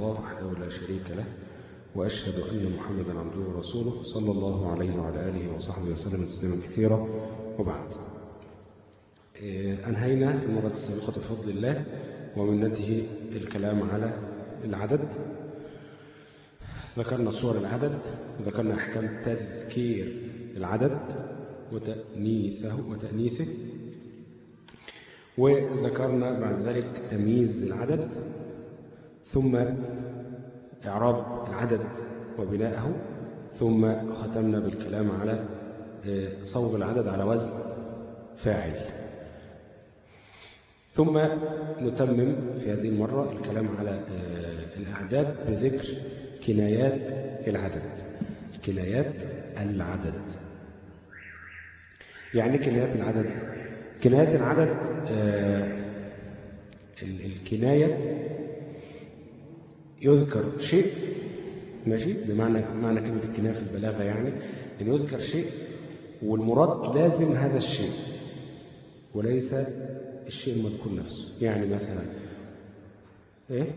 الله وحده لا شريك له، وأشهد أن محمدا عبده ورسوله صلى الله عليه وعلى آله وصحبه وسلم تسليما كثيرا. وبعد، أنهينا في المرة السابقة بفضل الله ومنته الكلام على العدد. ذكرنا صور العدد، وذكرنا أحكام تذكير العدد وتأنيثه، وذكرنا بعد ذلك تمييز العدد، ثم إعراب العدد وبناءه، ثم ختمنا بالكلام على صوب العدد على وزن فاعل. ثم نتمم في هذه المرة الكلام على الأعداد بذكر كنايات العدد. كنايات العدد يعني كنايات العدد. كنايات العدد الكناية يذكر شيء، ماشي، بمعنى كلمة الكناية في البلاغة يعني أن يذكر شيء والمراد لازم هذا الشيء وليس الشيء المذكور نفسه. يعني مثلا ايه؟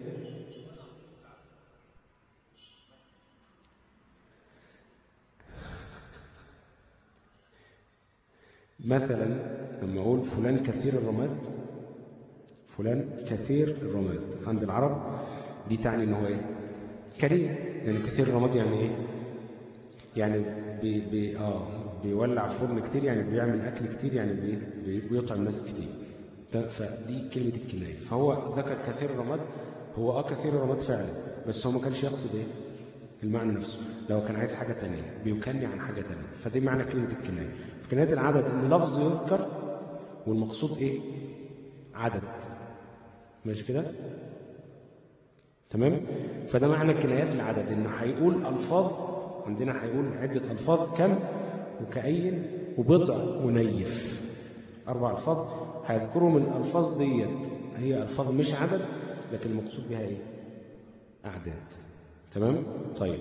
مثلا لما اقول فلان كثير الرماد، فلان كثير الرماد عند العرب دي تعني ان هو ايه؟ كريم. يعني كثير الرماد يعني ايه؟ يعني بيولع فرن كتير، يعني بيعمل اكل كتير، يعني بيطعم ناس كتير. فدي كلمة الكناية. فهو ذكر كثير الرماد، هو كثير الرماد فعلا، بس هو ما كانش يقصد ايه؟ المعنى نفسه. لو كان عايز حاجة تانية بيكني عن حاجة تانية، فدي معنى كلمة الكناية. في كناية العدد ان لفظ يذكر والمقصود ايه؟ عدد. ماشي كده؟ تمام؟ فده معنى كنايات العدد، انه هيقول الفاظ، عندنا هيقول عدة الفاظ: كم وكأين وبضع ونيف. 4 ألفاظ هيذكروا من الألفاظ ديت هي ألفاظ مش عدد، لكن المقصود بها ايه؟ أعداد. تمام؟ طيب،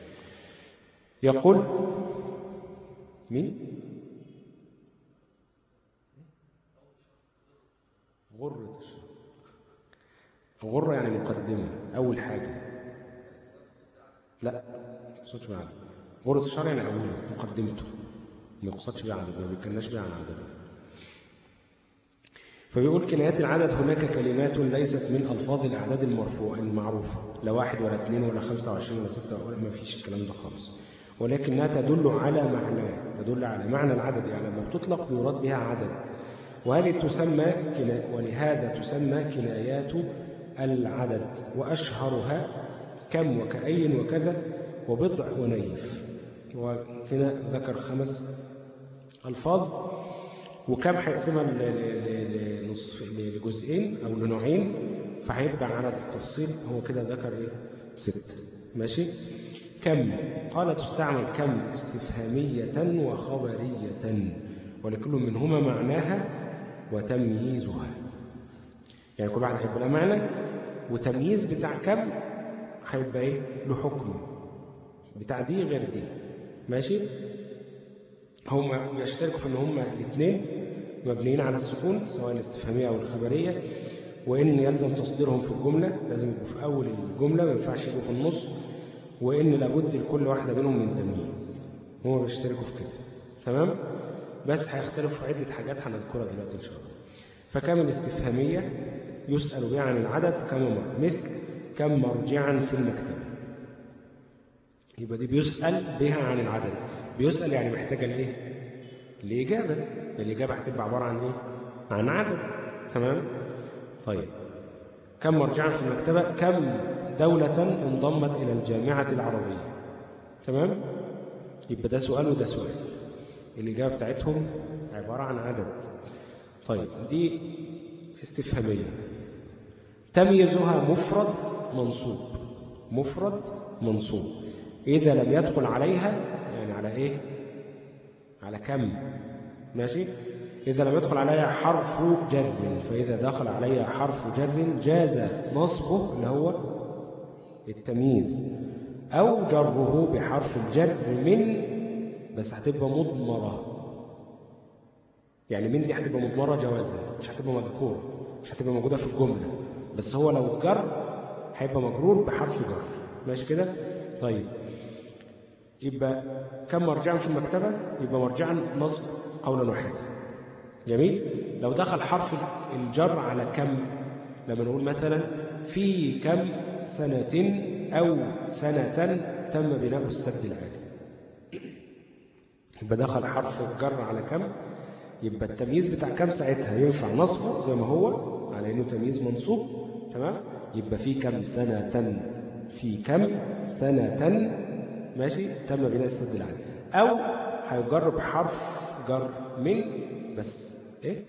يقول مين؟ غرة الشهر. غرة يعني مقدمة، أول حاجة. لا، ما يقصدش بها عدد. غرة الشهر يعني أوله، مقدمته، ما يقصدش بها عدد، ما بيتكلمش بها عن عدد. فبيقول كنايات العدد: هناك كلمات ليست من ألفاظ الأعداد المرفوعة المعروفة، لا 1 ولا 2 ولا 25 ولا 6 ولا، ما فيش الكلام ده خالص، ولكنها تدل على معناه، تدل على معنى العدد. يعني لما بتطلق يراد بها عدد، ولهذا تسمى كنايات العدد، وأشهرها كم وكأين وكذا وبضع ونيف. وهنا ذكر 5 ألفاظ، وكم هيقسمها لجزئين أو لنوعين، فهيبقى على التفصيل هو كده ذكر 6. ماشي. كم قال تستعمل كم استفهامية وخبرية، ولكل منهما معناها وتمييزها. يعني كل واحد هيبقى له معنى، وتمييز بتاع كم هيبقى ايه؟ له حكم، بتاع دي غير دي. ماشي. هما بيشتركوا في ان هما الاثنين مبنيين على السكون، سواء الاستفهامية او الخبرية، وان يلزم تصديرهم في الجملة، لازم يبقوا في اول الجملة، ما ينفعش يبقوا في النص، وان لابد لكل واحدة منهم من تمييز. هما بيشتركوا في كده. تمام؟ بس هيختلفوا في عدة حاجات هنذكرها دلوقتي ان شاء الله. فكم الاستفهامية يسأل بها عن العدد كم مرة، مثل كم مرجعا في المكتبة. يبقى دي بيسأل بها عن العدد. بيسأل يعني محتاجة لايه؟ الإجابة. الإجابة هتبقى عبارة عن ايه؟ عن عدد. تمام؟ طيب، كم مرجعا في المكتبة، كم دولة انضمت إلى الجامعة العربية. تمام؟ يبقى ده سؤال وده سؤال، الإجابة بتاعتهم عبارة عن عدد. طيب، دي استفهامية. تمييزها مفرد منصوب. مفرد منصوب إذا لم يدخل عليها، يعني على إيه؟ على كم. ماشي. إذا لم يدخل عليها حرف جر، فإذا دخل عليها حرف جر جاز نصبه اللي هو التمييز، أو جره بحرف الجر من، بس هتبقى مضمرة. يعني من دي هتبقى مضمرة جوازا، مش هتبقى مذكورة، مش هتبقى موجودة في الجملة، بس هو لو جر هيبقى مجرور بحرف جر. ماشي كده؟ طيب يبقى كم مرجعا في المكتبة؟ يبقى مرجعا نصب قولا واحدا. جميل. لو دخل حرف الجر على كم، لما نقول مثلا في كم سنة أو سنة تم بناء السد العالي، يبقى دخل حرف الجر على كم، يبقى التمييز بتاع كم ساعتها ينفع نصبه زي ما هو على انه تمييز منصوب. تمام. يبقى في كم سنة، في كم سنة ماشي تم بناء السد العالي، او هيجر بحرف جر من بس ايه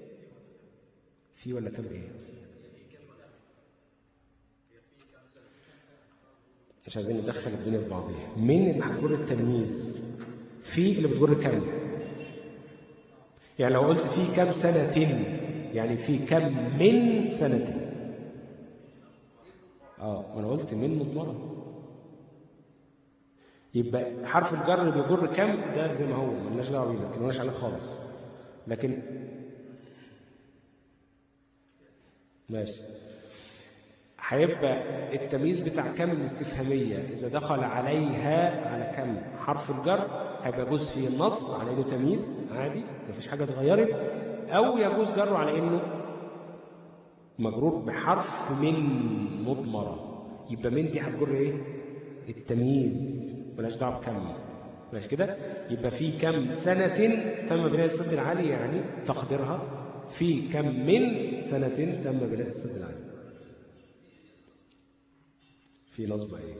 في ولا كم ايه، مش عايزين ندخل الدنيا في بعضيها. من اللي هتجر التمييز، في اللي بتجر كم. يعني لو قلت في كم سنة يعني في كم من سنة. ما انا قلت من مضمرة، يبقى حرف الجر اللي بيجر كم ده زي ما هو مالناش دعوه بيه، لكن مالناش عليه خالص. لكن ماشي، هيبقى التمييز بتاع كم الاستفهامية إذا دخل عليها على كم حرف الجر هيبقى يجوز فيه النصب على إنه تمييز عادي مفيش حاجة اتغيرت، أو يجوز جره على إنه مجرور بحرف من مضمرة. يبقى من دي هتجر إيه؟ التمييز، ملاش دعوه بكم. ماشي كده؟ يبقى في كم سنة تم بناء السد العالي، يعني تقديرها في كم من سنة تم بناء السد العالي. في نصب ايه؟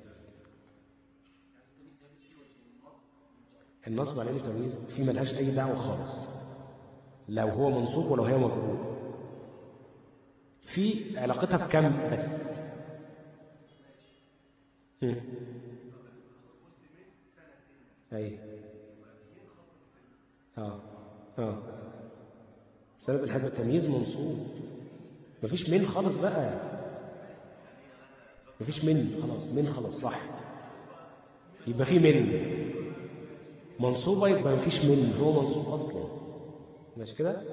النصب على انه تمييز في ملهاش اي دعوه خالص، لو هو منصوب ولو هي مجرور، في علاقتها بكم بس. اي سبب الحاجة تمييز منصوب، مفيش من خالص بقى، مفيش من خلاص، من خلاص صح. يبقى في من منصوبة، يبقى مفيش من، هو منصوب أصلا. ماشي كده؟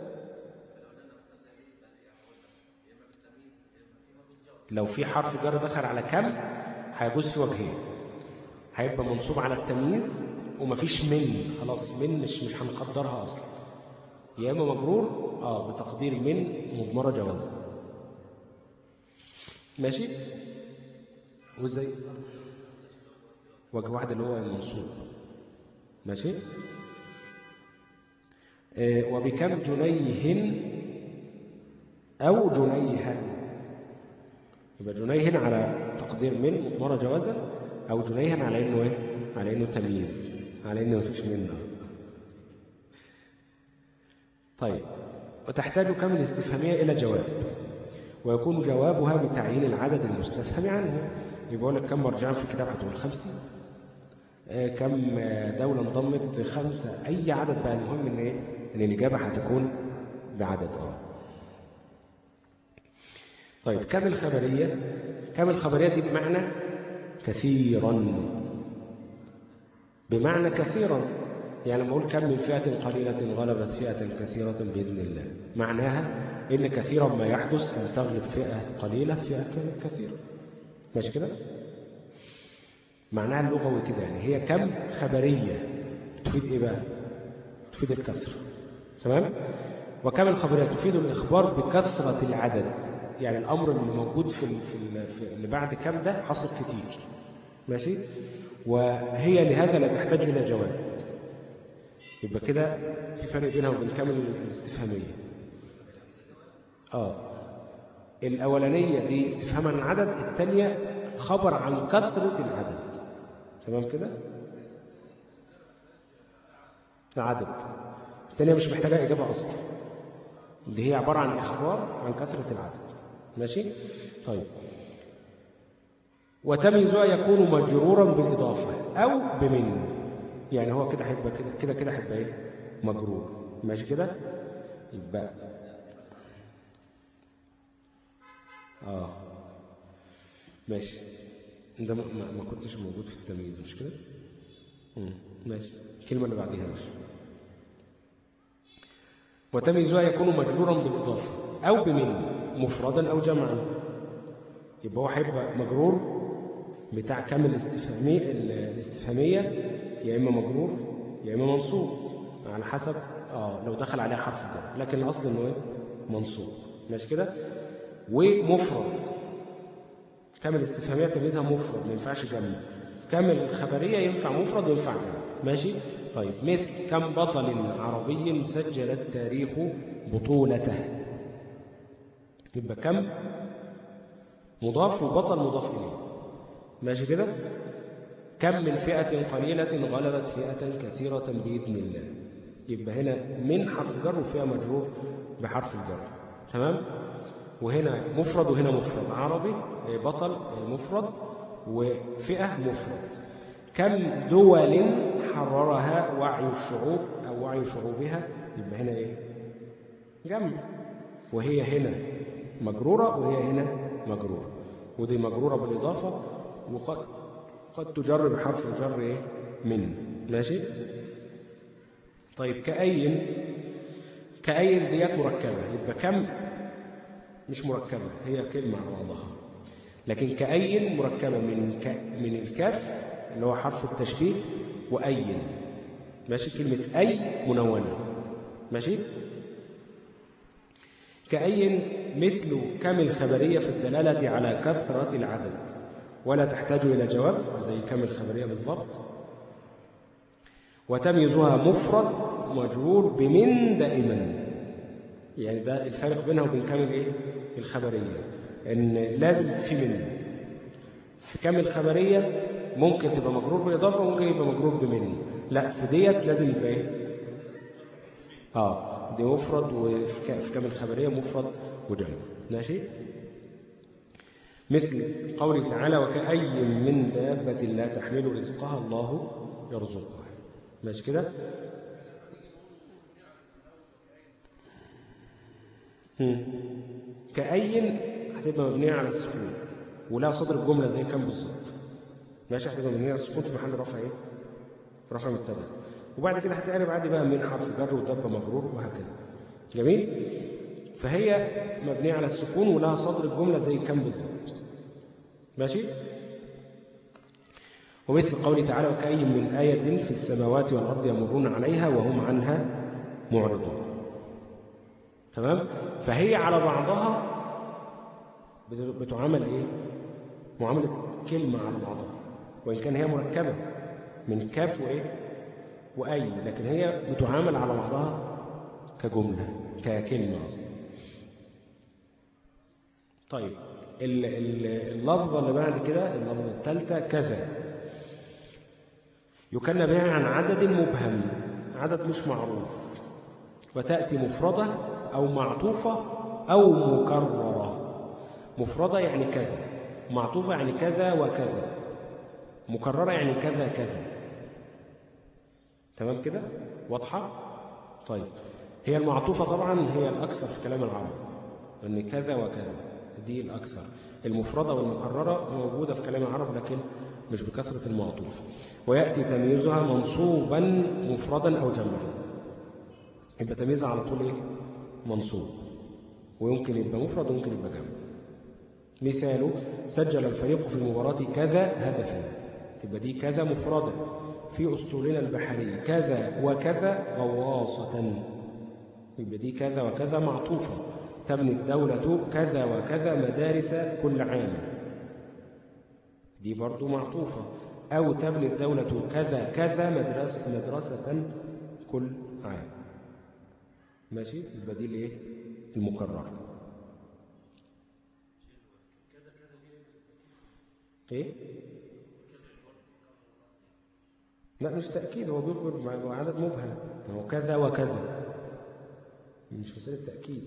لو في حرف جر دخل على كم هيجوز في وجهين، هيبقى منصوب على التمييز ومفيش من خلاص، من مش هنقدرها أصلا، يا إما مجرور بتقدير من مضمرة جوازا. ماشي؟ وازاي؟ وجه واحد اللي هو المنصوب. ماشي؟ وبكم جنيه أو جنيها، يبقى جنيه على تقدير من مضمرة جوازا، أو جنيها على إنه إيه؟ على إنه تمييز، على إنه مفيش منه. طيب، وتحتاج كم الاستفهامية إلى جواب، ويكون جوابها بتعيين العدد المستفهم عنه. يقول لك كم مرجعا في الكتاب هتقول 50، كم دولة انضمت 5، أي عدد بقى، المهم إن إيه؟ إن الإجابة هتكون بعدد. طيب كم الخبرية؟ كم الخبرية دي بمعنى كثيرا، بمعنى كثيرا. يعني لما أقول كم من فئة قليلة غلبت فئة كثيرة بإذن الله، معناها إن كثيرا ما يحدث أن تغلب فئة قليلة فئة كثيرة. ماشي كده؟ معناها اللغوي كده، يعني هي كم خبرية تفيد إيه بقى؟ تفيد الكثرة. تمام؟ وكم الخبرية تفيد الإخبار بكثرة العدد، يعني الأمر اللي موجود في اللي بعد كم ده حصل كتير. ماشي؟ وهي لهذا لا تحتاج إلى جواب. يبقى كده في فرق بينها وبين كم الاستفهامية. الأولانية دي استفهام عن العدد، الثانية خبر عن كثرة العدد. تمام كده؟ العدد الثانية مش محتاجة إجابة أصلا، اللي هي عبارة عن إخبار عن كثرة العدد. ماشي؟ طيب، وتمييزها يكون مجرورا بالإضافة أو بمن، يعني هو كده هيبقى كده هيبقى إيه؟ مجرور. ماشي كده؟ يبقى ماشي، انت ما كنتش موجود في التمييز مش كده؟ ماشي، الكلمة اللي بعديها ماشي. وتمييزها يكون مجرورا بالإضافة أو بمن، مفردا أو جمعا. يبقى هو هيبقى مجرور بتاع كم الاستفهامية، يا إما مجرور يا إما منصوب على حسب لو دخل عليه حرف جر، لكن الأصل إنه إيه؟ منصوب. ماشي كده. ومفرد، كم الاستفهامية تمييزها مفرد ما ينفعش جمع. كم الخبرية ينفع مفرد وينفع جمع. ماشي. طيب مثل كم بطل عربي سجل التاريخ بطولته، يبقى كم مضاف وبطل مضاف إليه. ماشي كده. كم من فئة قليلة غلبت فئة كثيرة بإذن الله، يبقى هنا من حرف جر وفئة مجرور بحرف الجر. تمام. وهنا مفرد وهنا مفرد، عربي بطل مفرد وفئة مفرد. كم دول حررها وعي الشعوب أو وعي شعوبها، يبقى هنا إيه؟ جمع، وهي هنا مجرورة وهي هنا مجرورة، ودي مجرورة بالإضافة وقد تجر بحرف الجر إيه؟ من. ماشي. طيب كأين ديات مركبة، يبقى كم مش مركبة، هي كلمة على بعضها، لكن كأين مركبة من الكاف اللي هو حرف التشبيه وأين. ماشي. كلمة أي منونة. ماشي. كأين مثل كم الخبرية في الدلالة على كثرة العدد ولا تحتاج إلى جواب، زي كم الخبرية بالضبط. وتميزها مفرد مجرور بمن دائما، يعني ده الفرق بينها وبين كم الايه الخبريه، ان لازم في من. في كم الخبريه ممكن تبقى مجرور بالاضافه وممكن يبقى مجرور بمن، لا في ديت لازم يبقى ايه دي مفرد، وفي كم الخبريه مفرد وجمع. ماشي. مثل قوله تعالى وكأي من دابة لا تحمل رزقها الله يرزقها. ماشي كده. كأين هتبقى مبنية على السكون ولا صدر الجملة زي كم بالظبط. ماشي. هتبقى مبنية على السكون في محل رفع ايه؟ رفع مبتدا، وبعد كده هتقلب عادي بقى من حرف جر ودب مجرور وهكذا. جميل. فهي مبنية على السكون ولها صدر الجملة زي كم بالظبط. ماشي. ومثل قوله تعالى وكأي من آية في السماوات والأرض يمرون عليها وهم عنها معرضون. تمام. فهي على بعضها بتعامل ايه؟ معاملة كلمة على بعضها، وإن كان هي مركبة من كاف وايه وأي، لكن هي بتعامل على بعضها كجملة ككلمة أصلا. طيب اللفظة اللي بعد كده، اللفظة الثالثة كذا، يكن بها عن عدد مبهم، عدد مش معروف، وتأتي مفردة أو معطوفة أو مكررة. مفردة يعني كذا، معطوفة يعني كذا وكذا، مكررة يعني كذا كذا. تمام كده؟ واضحة؟ طيب هي المعطوفة طبعا هي الأكثر في كلام العرب، أن كذا وكذا دي الأكثر. المفردة والمكررة موجودة في كلام العرب لكن مش بكثرة المعطوف. ويأتي تمييزها منصوبا مفردا أو جمعا، يبقى تمييزها على طول إيه؟ منصوب، ويمكن يبقى مفرد ويمكن يبقى جمع. مثاله سجل الفريق في المباراة كذا هدفا، تبقى دي كذا مفردة. في أسطولنا البحري كذا وكذا غواصة، يبقى دي كذا وكذا معطوفة. تبني الدولة كذا وكذا مدارس كل عام، دي برضو معطوفة. أو تبني الدولة كذا كذا مدرسة كل عام. ماشي. يبقى دي الايه المكررة. ايه لا مش تأكيد، هو بيخبر عدد مبهم، هو كذا وكذا، مش مسألة تأكيد.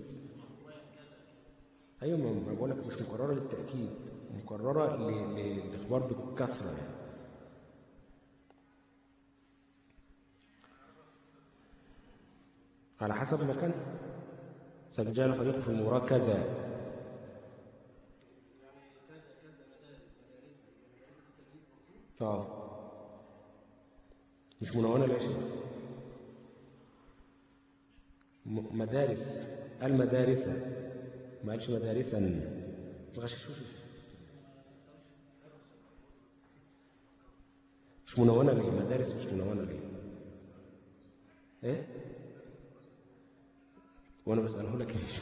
أيوة ما بقول لك مش مكررة للتأكيد، مكررة للإخبار بالكثرة يعني. على حسب المكان. سجل فريق في المباراة كذا، مش منونة لا شيء. مدارس، المدارس ما قالش مدارسا، ما تغششوش. مش منونة ليه؟ مدارس مش منونة ليه؟ ايه؟ وانا بسأله لك ايه؟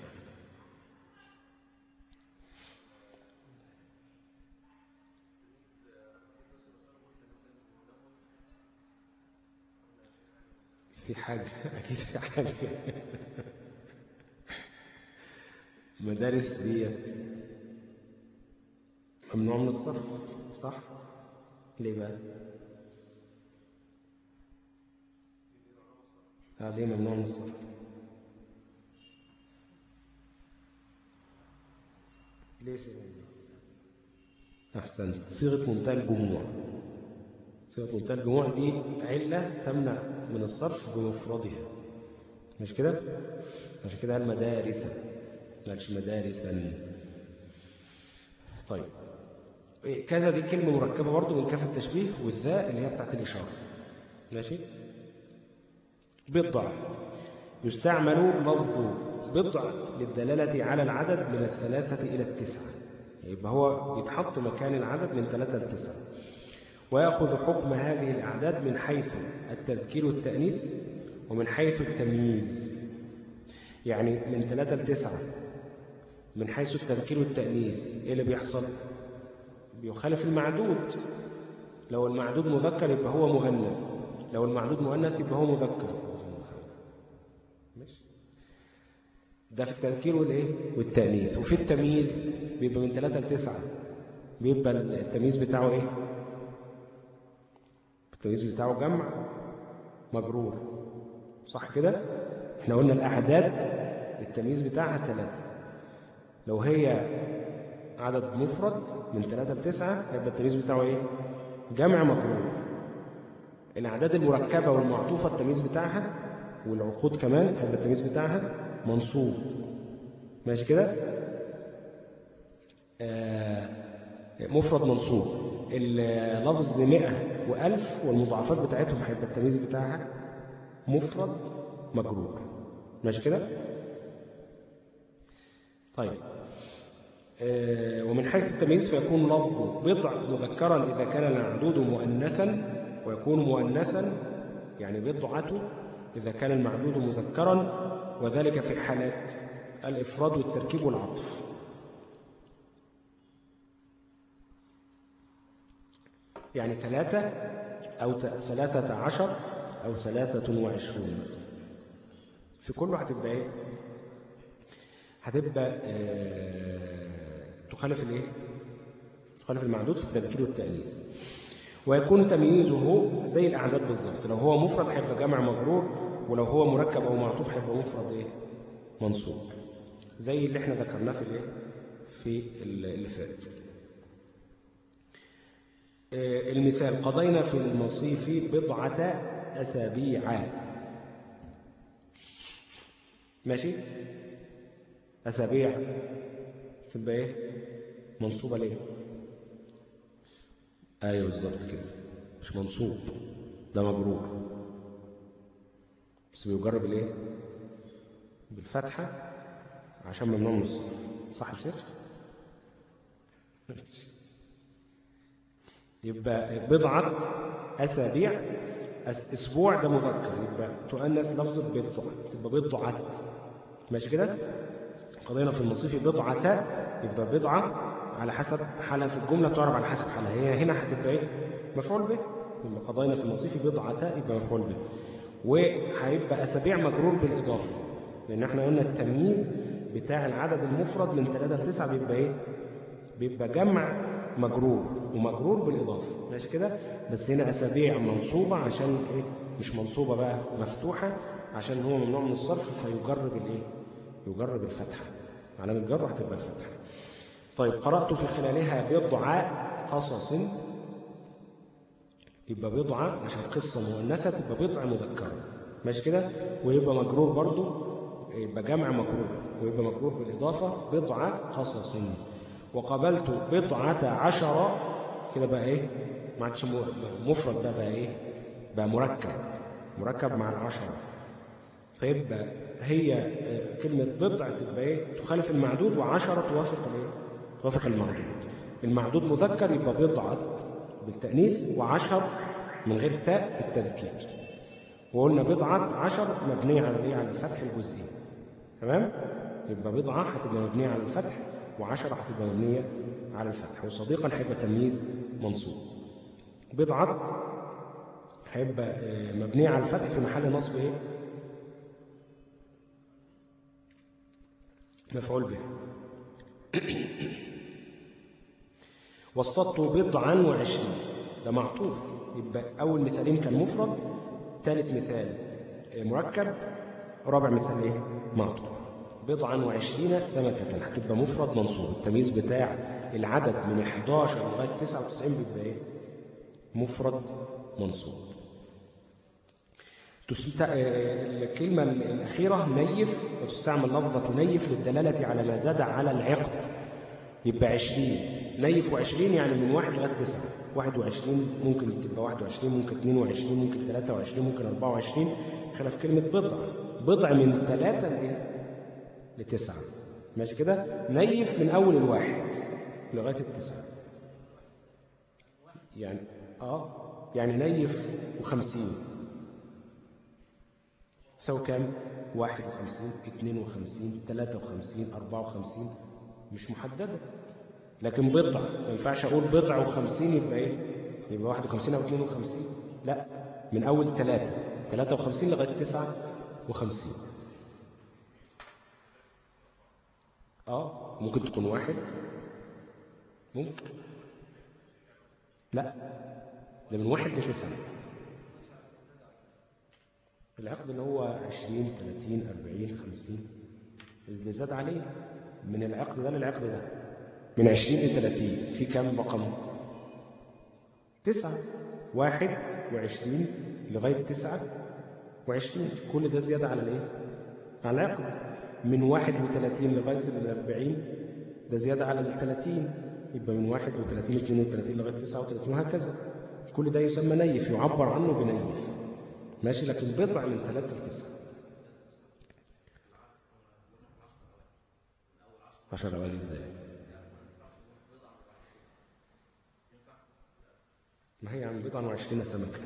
في حاجة اكيد في حاجة. مدارس ديت ممنوع من الصرف صح؟ ليه بقى؟ ليه ممنوع من الصرف؟ ليه شيء؟ أحسنت. صيغة منتهى الجموع. صيغة منتهى الجموع دي علة تمنع من الصرف بمفردها، مش كده؟ عشان كده المدارس مالش مدارسا. طيب كذا دي كلمة مركبة برضو من كاف التشبيه والذاء اللي هي بتاعت الإشارة. ماشي. بضع يستعمل لفظ بضع للدلالة على العدد من 3 إلى 9، يبقى هو يتحط مكان العدد من 3 ل 9، ويأخذ حكم هذه الأعداد من حيث التذكير والتأنيث ومن حيث التمييز. يعني من 3 ل 9 من حيث التذكير والتأنيث إيه اللي بيحصل؟ بيخالف المعدود. لو المعدود مذكر يبقى هو مؤنث، لو المعدود مؤنث يبقى هو مذكر. ده في التذكير والايه والتأنيث. وفي التمييز بيبقى من 3 ل 9 بيبقى التمييز بتاعه ايه؟ التمييز بتاعه جمع مجرور صح كده؟ احنا قلنا الأعداد التمييز بتاعها 3، لو هي عدد مفرد من 3 ل 9 يبقى التمييز بتاعه ايه؟ جمع مجرور. الأعداد المركبة والمعطوفة التمييز بتاعها والعقود كمان هيبقى التمييز بتاعها منصوب. ماشي كده؟ مفرد منصوب. اللفظ 100 و1000 والمضاعفات بتاعتهم هيبقى التمييز بتاعها مفرد مجرور. ماشي كده؟ طيب ومن حيث التمييز فيكون لفظ بضع مذكرا إذا كان المعدود مؤنثا، ويكون مؤنثا يعني بضعته إذا كان المعدود مذكرا، وذلك في حالات الإفراد والتركيب والعطف. يعني 3 أو 13 أو 23 في كله هتبقى إيه؟ هتبقى تخالف الإيه؟ تخالف المعدود في التذكير والتأنيث. ويكون تمييزه زي الأعداد بالظبط، لو هو مفرد هيبقى جمع مجرور، ولو هو مركب أو معطوف هيبقى مفرد إيه؟ منصوب، زي اللي احنا ذكرناه في الإيه؟ في اللي فات. المثال قضينا في المصيف بضعة أسابيع. ماشي؟ أسابيع تبقى إيه؟ منصوبة ليه؟ أيوة بالظبط كده، مش منصوب، ده مجرور بس بيجرب الإيه؟ بالفتحة عشان ممنوع من الصرف. صح يا شيخ؟ يبقى بضعة أسابيع، أسبوع ده مذكر يبقى تؤنث لفظة بضعة تبقى بضعة. ماشي كده؟ قضينا في المصيف بضعة يبقى بضعة على حسب حالها في الجملة، تعرف على حسب حالها. هي هنا هتبقى ايه؟ مفعول به. يبقى قضينا في المصيف بضعة يبقى مفعول به. وهيبقى أسابيع مجرور بالإضافة، لأن احنا قلنا التمييز بتاع العدد المفرد من 3 ل 9 بيبقى ايه؟ بيبقى جمع مجرور ومجرور بالإضافة. ماشي كده؟ بس هنا أسابيع منصوبة عشان ايه؟ مش منصوبة بقى مفتوحة عشان هو ممنوع من الصرف فيجرب الايه؟ يجرب الفتحة، علامة جر هتبقى الفتحة. طيب قرأت في خلالها بضع قصص، يبقى بضعة عشان قصة مؤنثة تبقى بضع مذكرة. ماشي كده؟ ويبقى مجرور برضو، يبقى جمع مجرور ويبقى مجرور بالإضافة بضع قصص. وقبلت بضعة عشر كده بقى ايه؟ ما عادش مفرد، ده بقى ايه؟ بقى مركب مع العشرة. فيبقى هي كلمة بضع تبقى ايه؟ تخالف المعدود، وعشرة توافق الايه؟ توافق المعدود. المعدود مذكر يبقى بالتأنيث وعشر من غير تاء بالتذكير. وقلنا بضعة عشر مبنية على ايه؟ على الفتح الجزئي. تمام؟ يبقى بضعة هتبقى مبنية على الفتح وعشرة هتبقى مبنية على الفتح، وصديقا هيبقى تمييز منصوب. بضعة هيبقى مبنية على الفتح في محل نصب ايه؟ مفعول به. واصطدت بضعا وعشرين، ده معطوف، يبقى أول مثالين كان مفرد، ثالث مثال مركب، رابع مثال ايه؟ معطوف. بضعا وعشرين سمكة هتبقى مفرد منصوب، التمييز بتاع العدد من 11 لغاية 99 بيبقى ايه؟ مفرد منصوب. الكلمة الأخيرة نيف، وتستعمل لفظة نيف للدلالة على ما زاد على العقد. يبقى 20 نيف، و20 يعني من 1 لغاية 9. 21 ممكن تبقى 21، ممكن 22، ممكن 23، ممكن 24، خلاف كلمة بضع. بضع من 3 ل9. ماشي كده؟ نيف من أول 1 لغاية 9. يعني نيف و50 تساوي كام؟ 51، 52، 53، 54، مش محددة. لكن بضع ما ينفعش أقول بضع و50 يبقى إيه؟ يبقى 51 أو 52. لا، من أول 53 لغاية 59. ممكن تكون 1، ممكن. لا، ده من 1 ل9. العقد اللي هو 20 30 40 50 اللي زاد عليه من العقد ده للعقد ده، من 20 ل 30 في كام رقم؟ 9. 21 لغاية 29، كل ده زيادة على الايه؟ على العقد. من 31 لغاية 40 ده زيادة على 30، يبقى من 31 32 لغاية 39 وهكذا. كل ده يسمى نيف، يعبر عنه بنيف. ماشي. لكن بضع من 3 ل 9. 10 أوائل ازاي؟ ما هي عن بضع و20 سمكة.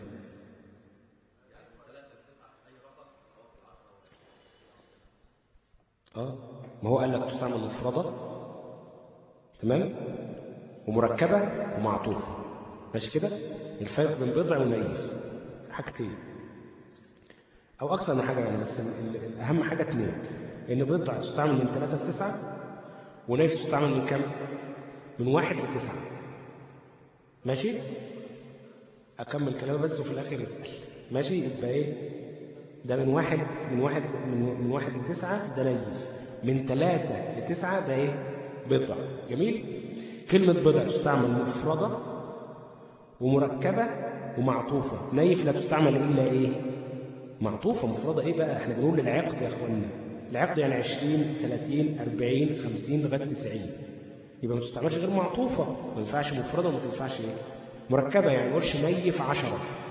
ما هو قال لك تستعمل مفردة، تمام، ومركبة ومعطوفة. ماشي كده؟ الفرق بين بضع ونيف حاجتين أو أكثر من حاجة يعني، بس الأهم حاجة 2. إن بضع تستعمل من 3 ل 9، ونيف تستعمل من كم؟ من 1 ل 9. ماشي؟ أكمل كلامي بس وفي الآخر اسأل. ماشي؟ يبقى إيه؟ ده من 1 ل 9 ده نيف، من 3 ل 9 ده إيه؟ بضع. جميل؟ كلمة بضع تستعمل مفردة ومركبة ومعطوفة. نيف لا تستعمل إلا إيه؟ معطوفة. مفردة إيه بقى؟ إحنا بنقول العقد يا أخوانا. العقد يعني 20 30 40 50 لغاية 90، يبقى ما تستعملش غير معطوفة. ما ينفعش مفردة وما تنفعش إيه؟ مركبة. يعني ما نقولش نيف 10،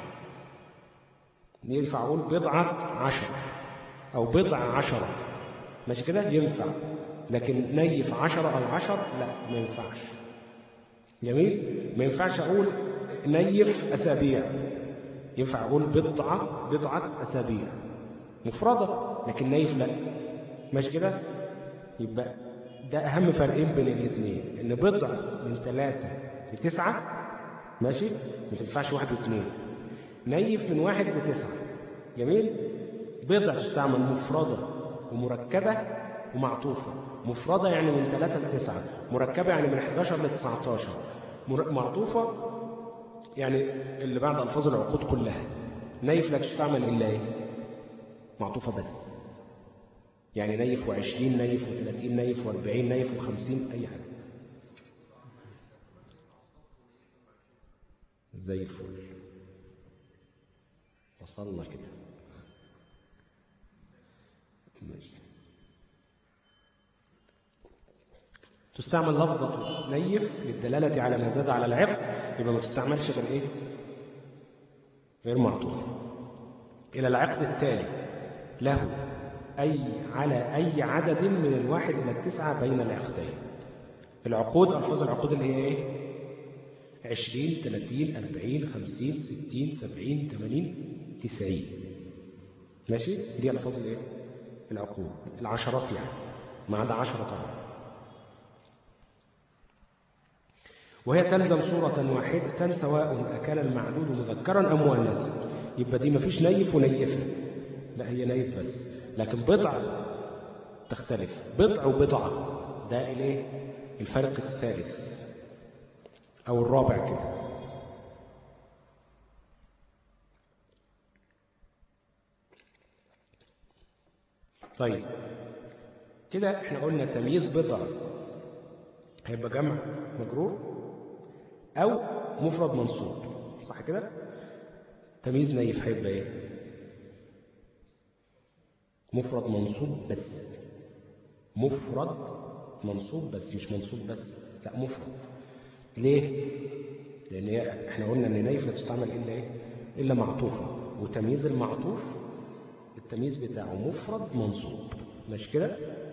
ينفع أقول بضعة 10 أو بضع 10. ماشي كده؟ ينفع. لكن نيف 10 أو 10 لا، ما ينفعش. جميل؟ ما ينفعش أقول نيف أسابيع، ينفع أقول بضعة أسابيع مفردة، لكن نيف لا. ماشي كده؟ يبقى ده أهم فرقين بين الاثنين، إن بضع من 3 ل 9 ماشي، ما تنفعش 1 و2. نيف من 1 ل 9. جميل؟ بضع تستعمل مفردة ومركبة ومعطوفة. مفردة يعني من 3 ل 9، مركبة يعني من 11 ل 19، معطوفة يعني اللي بعد ألفاظ العقود كلها. نيف لا تستعمل إلا إيه؟ معطوفة بس. يعني نيف و20 نيف و30 نيف و40 نيف و50 أي حاجة. زي الفل، وصلنا كده. ماشي. تستعمل لفظة نيف للدلالة على ما زاد على العقد، يبقى ما تستعملش غير إيه؟ غير معطوف. إلى العقد التالي له على أي عدد من 1 إلى 9 بين العقدين. العقود ألفاظ العقود اللي هي إيه؟ 20 30 40 50 60 70 80 90. ماشي؟ دي الفاظ الايه؟ العقود، العشرات يعني، ما عدا 10 طبعا. وهي تلزم صورة واحدة سواء أكان المعدود مذكرا أم مؤنثا. يبقى دي مفيش نيف ونيفة، لا هي نيف بس. لكن بضع تختلف، بضع وبضعة، ده الايه؟ الفرق الثالث أو الرابع كده. طيب كده احنا قلنا تمييز بضع هيبقى جمع مجرور أو مفرد منصوب، صح كده؟ تمييز نيف هيبقى ايه؟ مفرد منصوب بس. مفرد منصوب بس، مش منصوب بس، لا مفرد. ليه؟ لأن احنا قلنا ان نيف لا تستعمل إلا ايه؟ إلا معطوفة، وتمييز المعطوف التمييز بتاعه مفرد منصوب. ماشي كده؟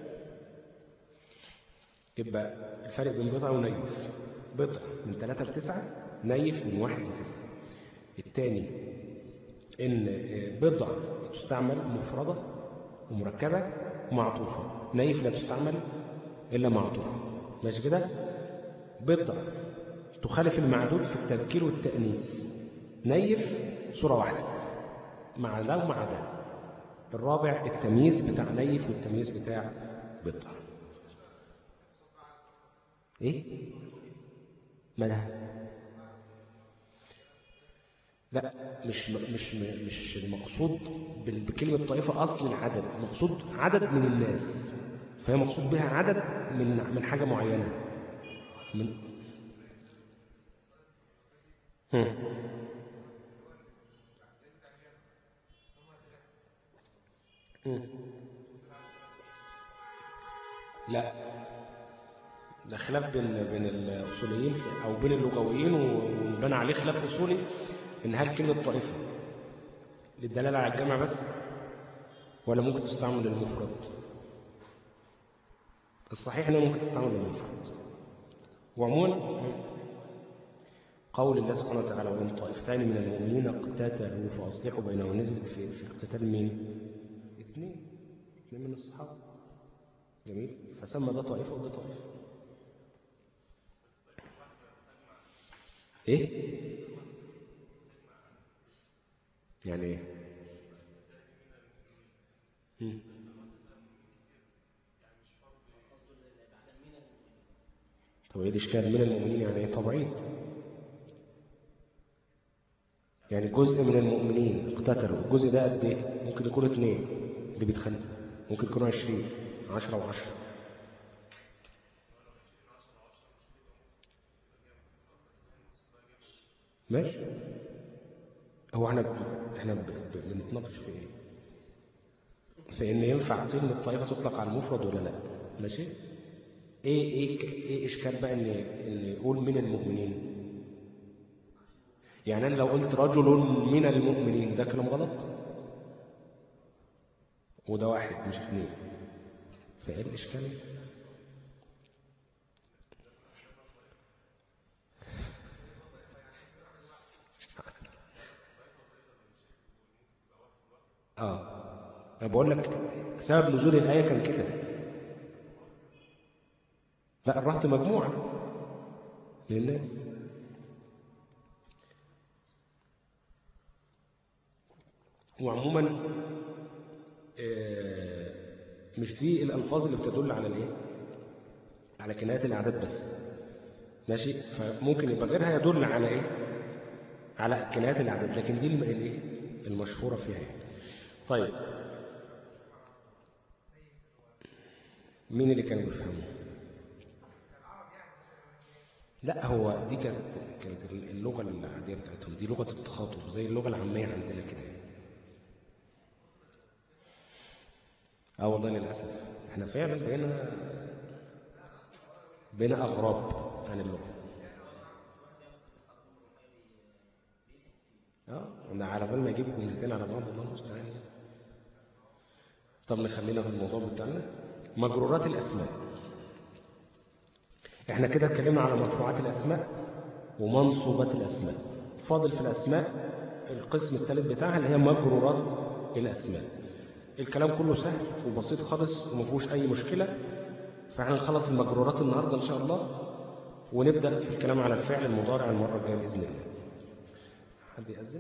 يبقى الفرق بين بضع ونيف، بضع من 3 ل 9، نيف من 1 ل 9. الثاني ان بضع تستعمل مفردة ومركبة ومعطوفة، نيف لا تستعمل إلا معطوفة. ماشي كده؟ بضع تخالف المعدود في التذكير والتأنيث، نيف صورة واحدة مع ده ومع ده. الرابع التمييز بتاع نيف والتمييز بتاع بضع. ايه؟ مالها؟ لا، مش المقصود بكلمة طائفة أصل العدد، المقصود عدد من الناس، فهي مقصود بها عدد من حاجة معينة. من لا، ده خلاف بين الأصوليين أو بين اللغويين، وبنى عليه خلاف أصولي، إن هل كلمة طائفة للدلالة على الجمع بس ولا ممكن تستعمل للمفرد؟ الصحيح إنها ممكن تستعمل للمفرد. وعموما قول الله سبحانه وتعالى وإن طائفتان من المؤمنين اقتتلوا فأصلحوا بينهم، نزلت في اقتتال مين؟ اثنين من الصحابة. جميل، فسمى ده طائفة وده طائفة. ايه؟ يعني ايه؟ طب ايه الاشكال؟ من المؤمنين يعني ايه؟ تبعيض، يعني جزء من المؤمنين اقتتلوا. الجزء ده قد ايه؟ ممكن يكونوا 2 اللي بيتخانقوا، ممكن يكونوا 20، 10 و10. ماشي. هو احنا بنتناقش في ايه؟ في ان ينفع كلمة طائفة تطلق على المفرد ولا لا. ماشي. ايه اشكال بقى ان يقول من المؤمنين؟ يعني انا لو قلت رجل من المؤمنين ده كلام غلط، وده 1 مش 2، فايه الاشكال؟ انا بقول لك سبب نزول الآية كان كده. لا، الرهط مجموعة للناس. وعموما مش دي الألفاظ اللي بتدل على الايه؟ على كنايات الأعداد بس. ماشي. فممكن يبقى غيرها يدل على ايه؟ على كنايات الأعداد، لكن دي الايه؟ المشهورة فيها يعني. طيب مين اللي كانوا بيفهموا؟ لا، هو دي كانت اللغة العادية بتاعتهم، دي لغة التخاطب زي اللغة العامية عندنا كده. والله للأسف احنا فعلا بقينا أغراب عن اللغة. ده على بال ما يجيبوا جملتين على بعض، الله المستعان. طب نخلينا في الموضوع بتاعنا، مجرورات الأسماء. احنا كده اتكلمنا على مرفوعات الأسماء ومنصوبات الأسماء. فاضل في الأسماء القسم الثالث بتاعها اللي هي مجرورات الأسماء. الكلام كله سهل وبسيط خالص وما فيهوش أي مشكلة. فاحنا نخلص المجرورات النهاردة إن شاء الله، ونبدأ في الكلام على الفعل المضارع المرة الجاية بإذن الله. حد يأذن؟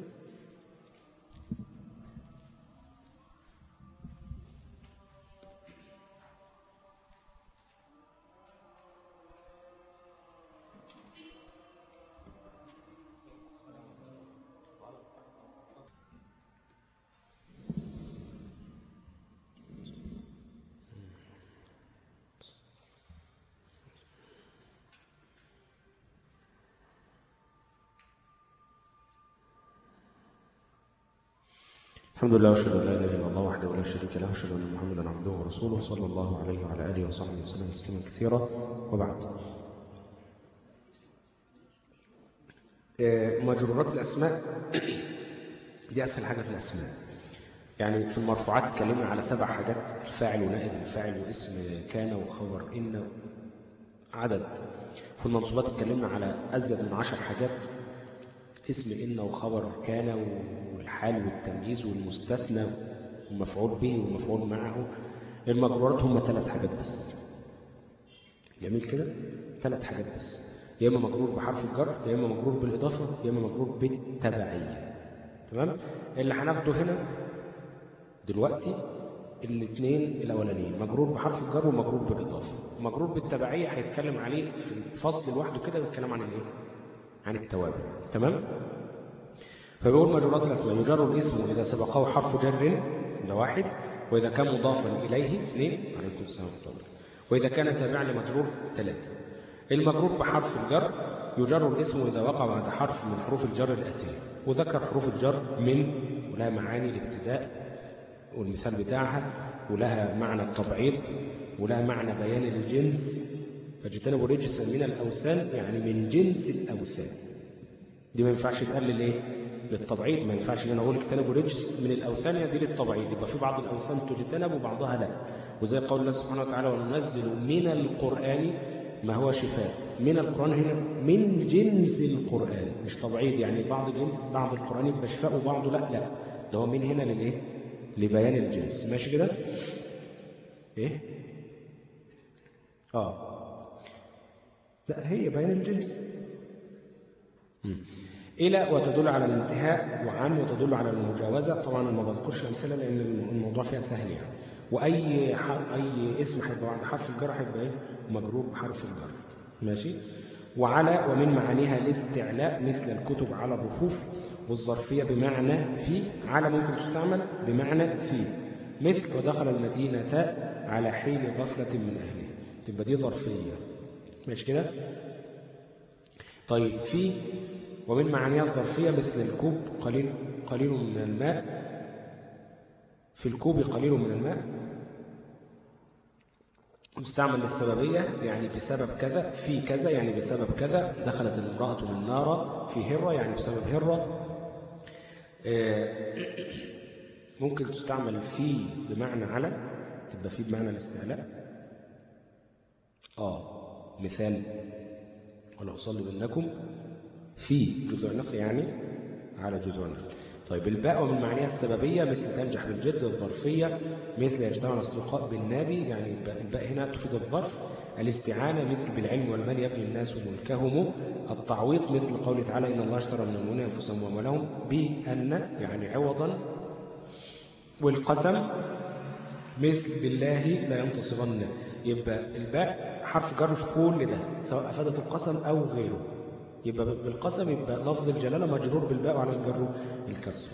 الحمد لله واشهد ان لا اله الا الله وحده لا شريك له واشهد ان محمدا عبده ورسوله صلى الله عليه وعلى اله وصحبه وسلم تسليما كثيرا. وبعد، مجرورات الاسماء دي اسهل حاجه في الاسماء. يعني في المرفوعات اتكلمنا على 7 حاجات: الفاعل ونائب الفاعل واسم كان وخبر ان، عدد. في المنصوبات اتكلمنا على ازيد من 10 حاجات: اسم إن وخبر كان والحال والتمييز والمستثنى ومفعول به والمفعول معه. المجرورات هم 3 حاجات بس. جميل كده؟ 3 حاجات بس، يا إما مجرور بحرف الجر، يا إما مجرور بالإضافة، يا إما مجرور بالتبعية. تمام؟ اللي هناخده هنا دلوقتي الاثنين الأولانيين، مجرور بحرف الجر ومجرور بالإضافة. مجرور بالتبعية هيتكلم عليه في فصل لوحده كده، بيتكلم عن الايه؟ عن التوابع. تمام؟ فبيقول مجرورات الأسماء: يجر الاسم إذا سبقه حرف جر، ده 1، وإذا كان مضافا إليه 2، عليكم السلام ورحمة الله، وإذا كان تابعا لمجرور 3. المجرور بحرف الجر: يجر الاسم إذا وقع بعد حرف من حروف الجر الآتية، وذكر حروف الجر من، ولها معاني الابتداء والمثال بتاعها، ولها معنى التبعيض، ولها معنى بيان الجنس. فاجتنبوا رجسا من الأوثان، يعني من جنس الأوثان. دي ما ينفعش تقال للايه؟ للتبعيض. ما ينفعش ان انا اقول اجتنبوا رجس من الاوثان، دي للتبعيض، يبقى في بعض الاوثان تجتنب وبعضها لا. وزي قول الله سبحانه وتعالى: وننزل من القرآن ما هو شفاء. من القرآن هنا من جنس القرآن، مش تبعيض، يعني بعض القرآن يبقى شفاء وبعضه لا، ده هو من هنا للايه؟ لبيان الجنس. ماشي كده؟ ايه؟ لا، هي بيان الجنس. إلى وتدل على الانتهاء، وعن وتدل على المجاوزة. طبعا ما بذكرش أمثلة لأن الموضوع فيها سهل يعني. وأي أي اسم هيبقى بعد حرف الجر هيبقى إيه؟ مجرور بحرف الجر. ماشي. وعلى ومن معانيها الاستعلاء مثل الكتب على الرفوف، والظرفية بمعنى في. على ممكن تستعمل بمعنى في، مثل ودخل المدينة على حين غفلة من أهله، تبقى دي ظرفية. ماشي كده؟ طيب، في ومن معانيها الظرفية مثل الكوب قليل من الماء، في الكوب قليل من الماء. مستعمل للسببية، يعني بسبب كذا، في كذا يعني بسبب كذا. دخلت المرأة النار في هرة، يعني بسبب هرة. ممكن تستعمل في بمعنى على، تبقى في بمعنى الاستعلاء. مثال: ولا أصلي بينكم في جذوع النخل، يعني على جذوع النخل. طيب، الباء ومن معانيها السببية مثل تنجح بالجد. الظرفية مثل يجتمع الأصدقاء بالنادي، يعني الباء هنا تفيد الظرف. الاستعانة مثل بالعلم والمال يبني الناس ملكهم. التعويض مثل قوله تعالى: إن الله اشترى من المؤمنين أنفسهم وأموالهم بأن، يعني عوضا. والقسم مثل بالله لا ينتصرن. يبقى الباء حرف جر في كل ده، سواء أفادت القسم أو غيره. يبقى بالقسم يبقى لفظ الجلالة مجرور بالباء وعلى الجر الكسر.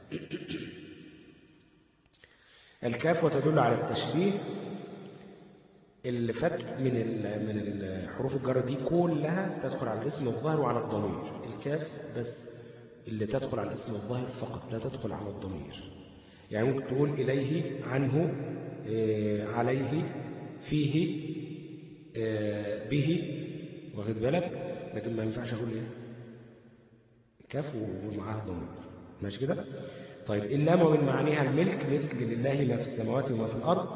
الكاف وتدل على التشبيه. اللي فات من الحروف الجر دي كلها تدخل على الاسم الظاهر وعلى الضمير. الكاف بس اللي تدخل على الاسم الظاهر فقط، لا تدخل على الضمير. يعني ممكن تقول إليه، عنه، عليه، فيه، به، واخد بالك؟ لكن ما ينفعش اقول ايه؟ كاف ومعاها ضمير. ماشي كده؟ طيب، اللام ومن معانيها الملك مثل لله ما في السماوات وما في الارض.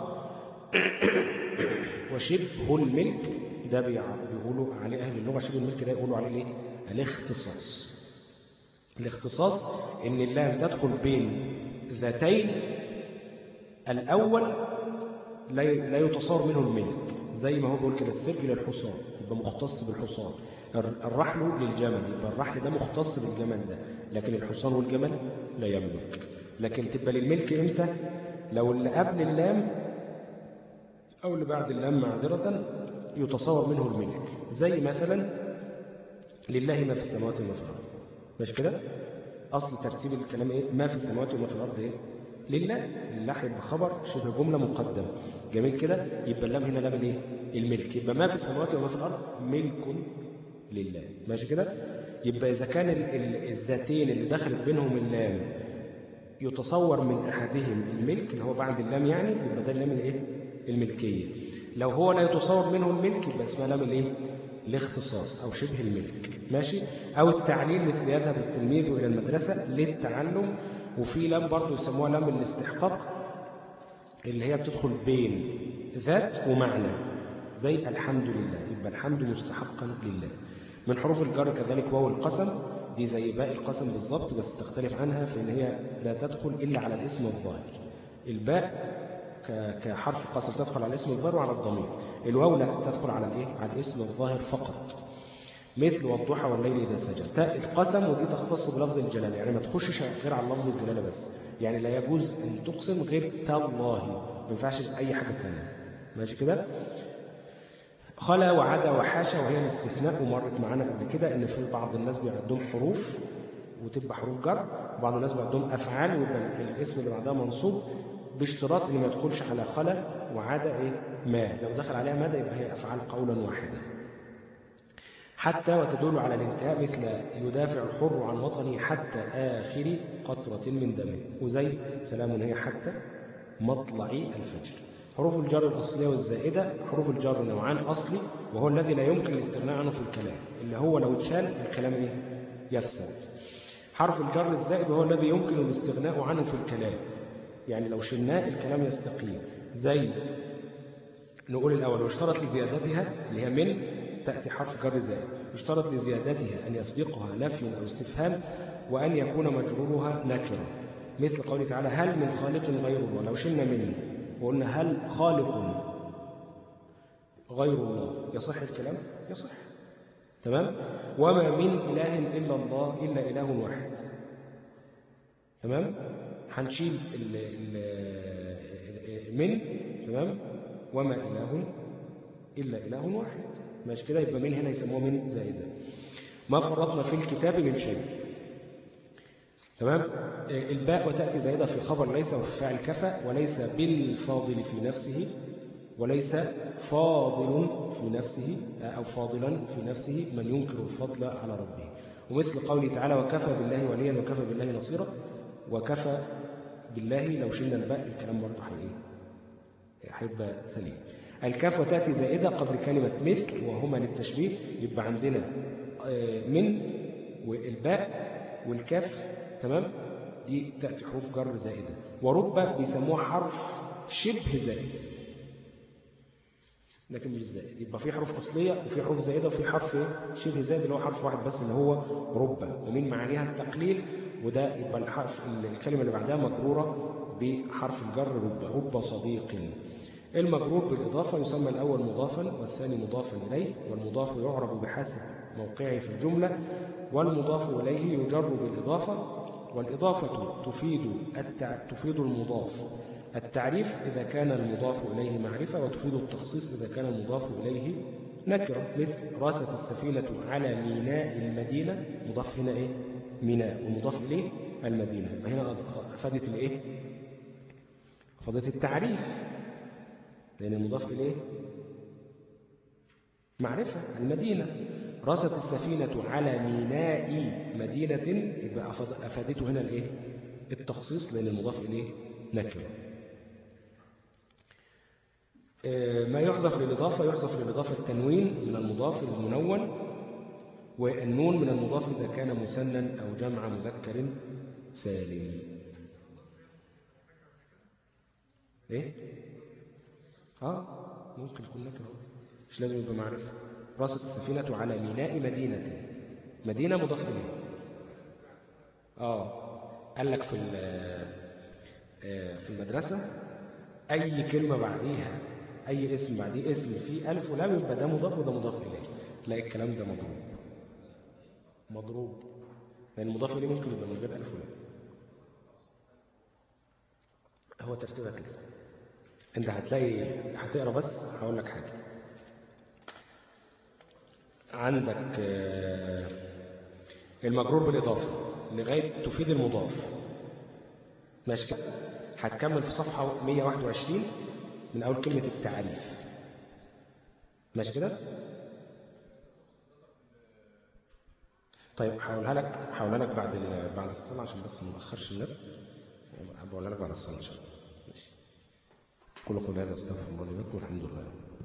وشبه الملك ده بيقولوا عليه اهل اللغه، شبه الملك ده يقولوا عليه ايه؟ الاختصاص. الاختصاص إن اللام تدخل بين ذاتين، الأول لا يتصور منه الملك، زي ما هو بيقول كده السرج للحصان يبقى مختص بالحصان، الرحل للجمل يبقى الرحل ده مختص بالجمل ده، لكن الحصان والجمل لا يملك. لكن تبقى للملك إمتى؟ لو اللي قبل اللام أو اللي بعد اللام معذرة يتصور منه الملك، زي مثلا لله ما في السماوات وما في الأرض. مش كده؟ أصل ترتيب الكلام إيه؟ ما في السماوات وما في الأرض إيه؟ لله. لله يبقى خبر شبه جملة مقدم. جميل كده؟ يبقى اللام هنا لام الإيه؟ الملك. يبقى ما في السماوات وما في الأرض ملك لله. ماشي كده؟ يبقى إذا كان الذاتين اللي دخلت بينهم اللام يتصور من أحدهم الملك اللي هو بعد اللام يعني، يبقى ده اللام الإيه؟ الملكية. لو هو لا يتصور منه الملك يبقى اسمها لام الإيه؟ الاختصاص أو شبه الملك. ماشي؟ أو التعليل مثل يذهب التلميذ إلى المدرسة للتعلم. وفي لام برضو يسموها لام الاستحقاق اللي هي بتدخل بين ذات ومعنى، زي الحمد لله، يبقى الحمد مستحقا لله. من حروف الجر كذلك واو القسم، دي زي باء القسم بالضبط، بس تختلف عنها في ان هي لا تدخل إلا على الاسم الظاهر. الباء كحرف قسم تدخل على الاسم الظاهر وعلى الضمير، الواو لا تدخل على الايه؟ على الاسم الظاهر فقط، مثل والضحى والليل إذا سجى. تاء القسم ودي تختص بلفظ الجلالة، يعني ما تخشش غير على لفظ الجلالة بس، يعني لا يجوز أن تقسم غير تالله، ما ينفعش أي حاجة ثانية. ماشي كده؟ خلا وعدا وحاشا وهي الاستثناء، ومرت معانا قبل كده ان في بعض الناس بيعدهم حروف وتبقى حروف جر، وبعض الناس بيعدهم افعال ويبقى الاسم اللي بعدها منصوب، باشتراط ان ما يدخلش على خلا وعدا ايه؟ ما. لو دخل عليها ما ده يبقى هي افعال قولا واحدا. حتى وتدل على الانتهاء، مثل يدافع الحر عن وطنه حتى آخر قطرة من دمه، وزي سلام هي حتى مطلع الفجر. حروف الجر الأصلية والزائدة. حروف الجر نوعان: أصلي وهو الذي لا يمكن الاستغناء عنه في الكلام، اللي هو لو اتشال الكلام إيه؟ يفسد. حرف الجر الزائد وهو الذي يمكن الاستغناء عنه في الكلام، يعني لو شلناه الكلام يستقيم. زي نقول الأول: واشترط لزيادتها اللي هي من، تأتي حرف جر زائد. يشترط لزيادتها أن يسبقها نفي أو استفهام، وأن يكون مجرورها نكرة، مثل قوله تعالى: هل من خالق غير الله. لو شلنا منه وقلنا هل خالق غير الله يصح الكلام؟ يصح. تمام؟ وما من إله إلا الله إلا إله واحد. تمام؟ هنشيل من، تمام؟ وما إله إلا إله واحد. ماشي كده؟ يبقى من هنا يسموه من زائدة. ما فرطنا في الكتاب من شيء. تمام؟ الباء وتأتي زائدة في خبر ليس وفي فاعل كفى، وليس بالفاضل في نفسه، وليس فاضل في نفسه أو فاضلا في نفسه من ينكر الفضل على ربه. ومثل قوله تعالى: وكفى بالله وليا وكفى بالله نصيرا. وكفى بالله لو شلنا الباء الكلام برضه هيبقى سليم. الكاف وتأتي زائدة قبل كلمة مثل وهما للتشبيه، يبقى عندنا من والباء والكاف. تمام؟ دي تأتي حروف جر زائدة. ورب بيسموها حرف شبه زائد لكن مش زائد، يبقى في حروف أصلية وفي حروف زائدة وفي حرف شبه زائد اللي هو حرف واحد بس اللي هو رب، ومن معانيها التقليل، وده يبقى الكلمة اللي بعدها مجرورة بحرف الجر رب صديق. المجرور بالإضافة يسمى الأول مضافا والثاني مضافا إليه، والمضاف يعرب بحسب موقعه في الجملة، والمضاف إليه يجر بالإضافة. والإضافة تفيد المضاف التعريف إذا كان المضاف إليه معرفة، وتفيد التخصيص إذا كان المضاف إليه نكرة، مثل راست السفينة على ميناء المدينة. مضاف هنا إيه؟ ميناء، ومضاف إليه المدينة. فهنا أفادت الإيه؟ أفادت التعريف، لأن المضاف إليه معرفة المدينة. راست السفينة على ميناء مدينة، يبقى أفادته هنا الإيه؟ التخصيص، لأن المضاف إليه نكرة. ما يحذف للإضافة: يحذف للإضافة التنوين من المضاف المنون، والنون من المضاف إذا كان مثنى أو جمع مذكر سالم. إيه؟ ممكن يكون نكرة، مش لازم يبقى معرفة. راست السفينة على ميناء مدينة، مدينة مضاف إليه. قال لك في المدرسة أي كلمة بعديها، أي اسم بعديه اسم فيه ألف ولام، يبقى ده مضاف وده مضاف إليه. تلاقي الكلام ده مضروب، لأن المضاف إليه ممكن يبقى من غير ألف ولام. هو ترتيبها كده. أنت هتقرأ، بس هقول لك حاجة. عندك المجرور بالإضافة لغاية تفيد المضاف، ماشي كده. هتكمل في صفحة 121 من أول كلمة التعريف، ماشي كده. طيب هقولها لك بعد الصلاة، عشان بس ما نأخرش الناس. بقولها لك بعد الصلاة إن شاء الله. ماشي. كل قول هذا استغفر الله لي ولكم والحمد لله.